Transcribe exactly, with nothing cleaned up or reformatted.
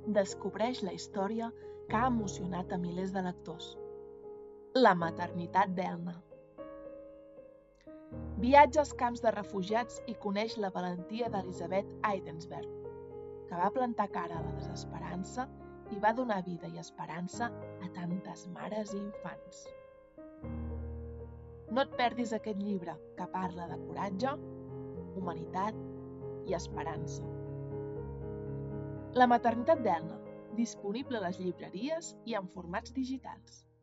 descobreix la història que ha emocionat a milers de lectors. La maternitat d'Elna. Viatja als camps de refugiats i coneix la valentia d'Elisabeth Eidensberg, que va plantar cara a la desesperança i va donar vida i esperança a tantes mares i infants. No et perdis aquest llibre que parla de coratge, humanitat i esperança. La maternitat d'Elna, disponible a les llibreries i en formats digitals.